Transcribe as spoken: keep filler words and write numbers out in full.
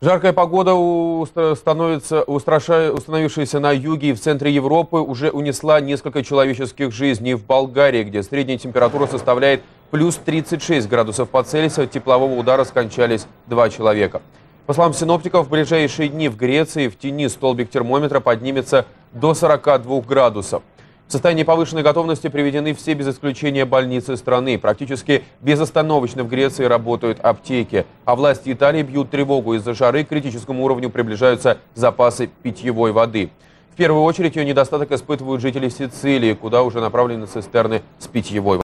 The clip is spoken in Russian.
Жаркая погода, становится, устрашая, установившаяся на юге и в центре Европы, уже унесла несколько человеческих жизней. В Болгарии, где средняя температура составляет плюс тридцать шесть градусов по Цельсию, от теплового удара скончались два человека. По словам синоптиков, в ближайшие дни в Греции в тени столбик термометра поднимется до сорока двух градусов. В состоянии повышенной готовности приведены все без исключения больницы страны. Практически безостановочно в Греции работают аптеки. А власти Италии бьют тревогу. Из-за жары к критическому уровню приближаются запасы питьевой воды. В первую очередь ее недостаток испытывают жители Сицилии, куда уже направлены цистерны с питьевой водой.